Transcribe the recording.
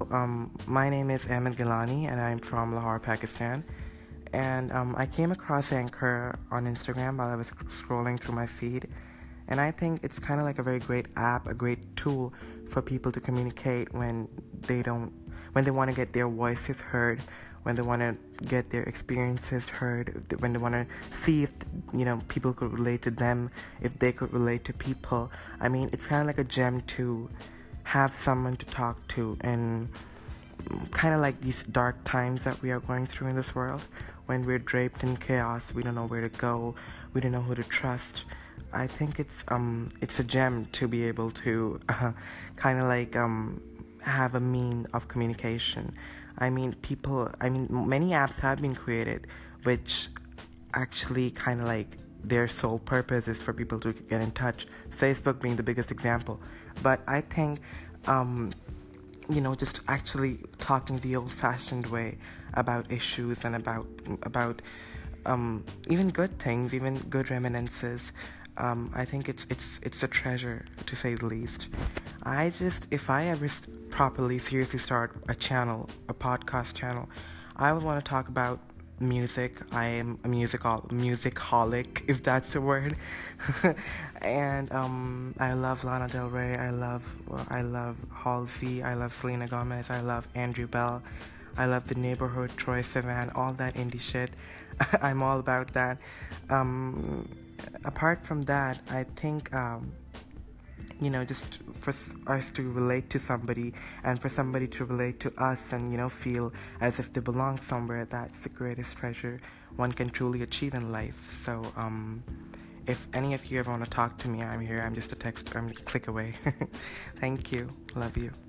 My name is Ahmed Gilani, and I'm from Lahore, Pakistan. And I came across Anchor on Instagram while I was scrolling through my feed. And I think it's kind of like a very great app, a great tool for people to communicate when they want to get their voices heard, when they want to get their experiences heard, when they want to see if, people could relate to them, if they could relate to people. I mean, it's kind of like a gem to have someone to talk to, and kind of like these dark times that we are going through in this world, when we're draped in chaos, we don't know where to go, we don't know who to trust. I think it's a gem to be able to kind of like have a mean of communication. Many apps have been created which actually kind of like their sole purpose is for people to get in touch, Facebook being the biggest example. But I think just actually talking the old-fashioned way about issues and about even good things, even good reminiscences. I think it's a treasure, to say the least. If I ever properly, seriously start a podcast channel, I would want to talk about music. I am a musicaholic, if that's a word. And I love Lana Del Rey. I love Halsey. I love Selena Gomez. I love Andrew Bell. I love The Neighborhood, Troye Sivan, all that indie shit. I'm all about that. Apart from that, I think just for us to relate to somebody, and for somebody to relate to us, and feel as if they belong somewhere, that's the greatest treasure one can truly achieve in life. So if any of you ever want to talk to me, I'm here. I'm just I'm a click away. Thank you. Love you.